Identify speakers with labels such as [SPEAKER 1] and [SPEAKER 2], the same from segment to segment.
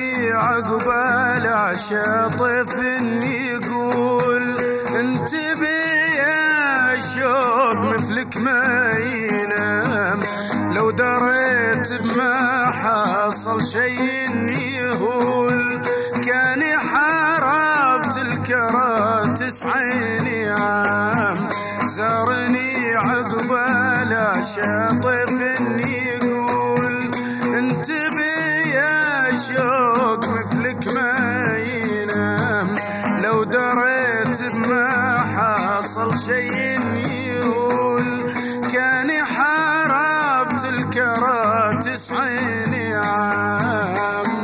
[SPEAKER 1] زارني عقبال عشاطف يقول انتبه يا شوق مثلك ما ينام، لو دريت بما حصل شيء يهول كان حاربت الكرات عيني عام. زارني عقبال عشاطف يقول انتبه يا شوق مثلك ما ينام، لو دريت بما حصل شيء يهول كان حاربت الكرات عيني عام.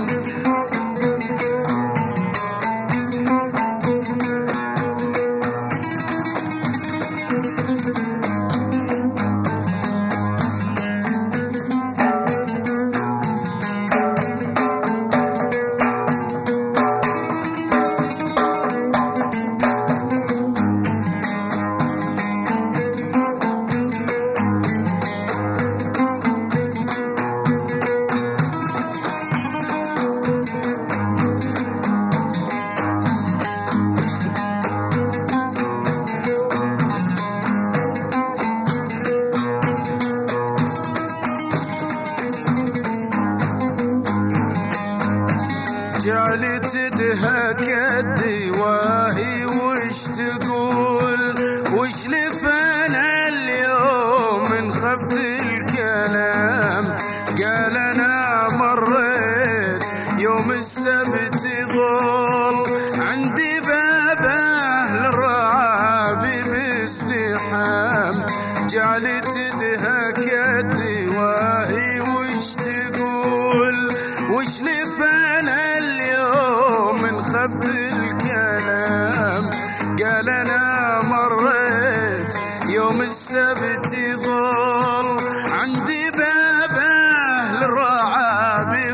[SPEAKER 1] جعلي تدهك يدي واهي وش تقول وش لفنا اليوم من خبت الكلام. قال انا مريت يوم السبت ظل عندي باب اهل الرعابي بازدحام. جعلي تدهك يدي واهي وش تقول وش لفنا اليوم من خبت الكلام. قال انا مريت يوم السبت ظل عندي باب اهل الرعابي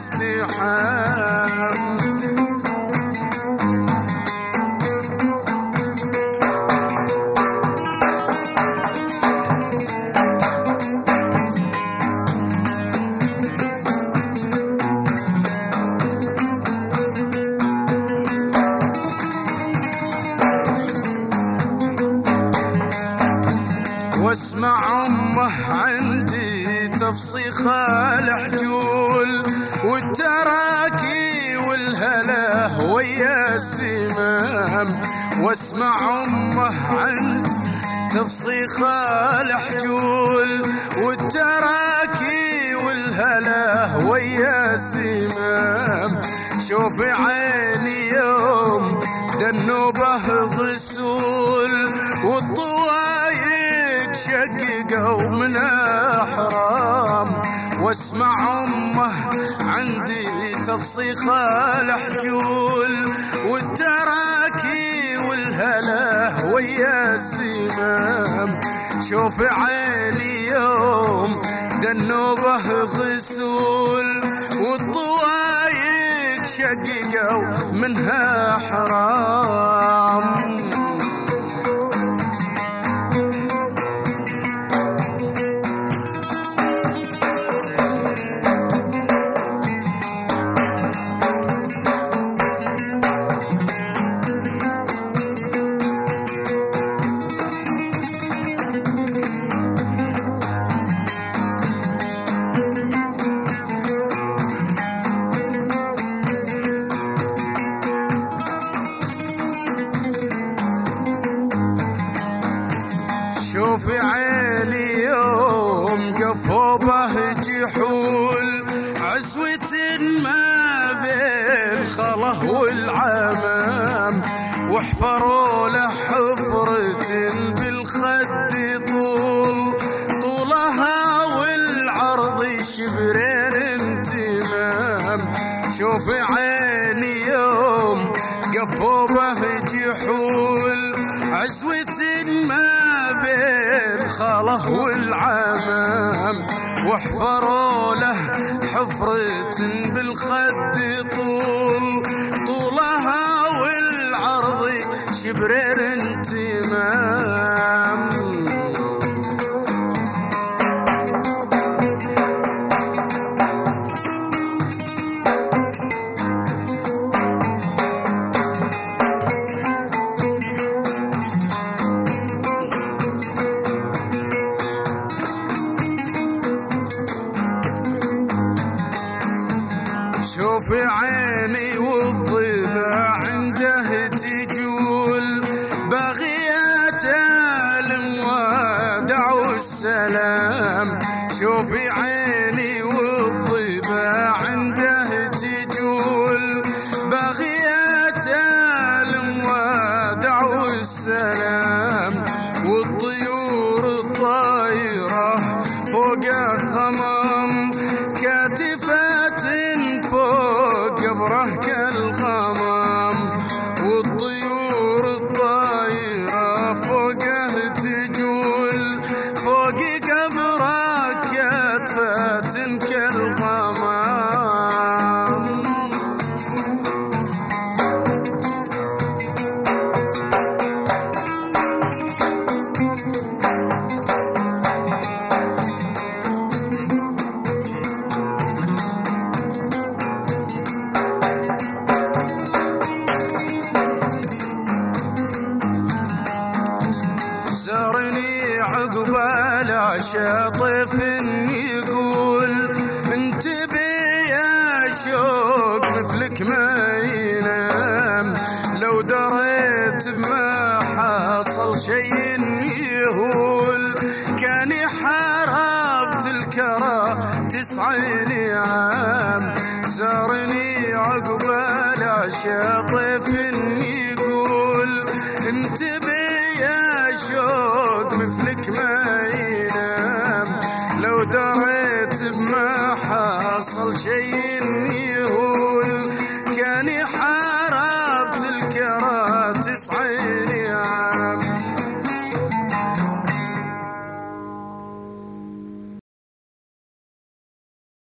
[SPEAKER 1] بازدحام. واسمع امه عندي تفصيخة الحجول والتراكي والهلا ويا السمام. واسمع امه عندي تفصيخة الحجول والتراكي والهلا ويا السمام. شوفي عيني يوم دنوبه غسول والطوايق شققوا من احرام. واسمع امه عندي تفصيخة الحجول والتراكي والهلا ويا السمام. شوف عيني يوم دنوبه غسول والطوايق شققوا منها حرام. شوفي عيني يوم قفوا به جحول عزوة ما بين خله والعمام. واحفروا له حفرة بالخد طولها والعرض شبرين تمام. شوفي عيني يوم قفوا به جحول عزوة ما بين خله والعمام. واحفروا له حفرة بالخد طولها والعرض شبرين تمام. عيني والضبع عنده تجول بغية المودع والسلام. شوفي عيني والضبع عنده تجول بغية المودع والسلام. والطيور الطايرة فوق الخمام كاتفات فوق قبره كالغمام. والطيور الطايرة فوقه تجول فوق قبره كاتفات كالغمام. زارني عقبال شاطف يقول انتبه يا شوق مثلك ما ينام. لو دريت بما حصل شيء يهول كان حاربت الكرى 9 عام. زارني عقبال شاطف يقول انتبه يا شوق مثلك ما ينام. لو دريت بما حصل شيء يهول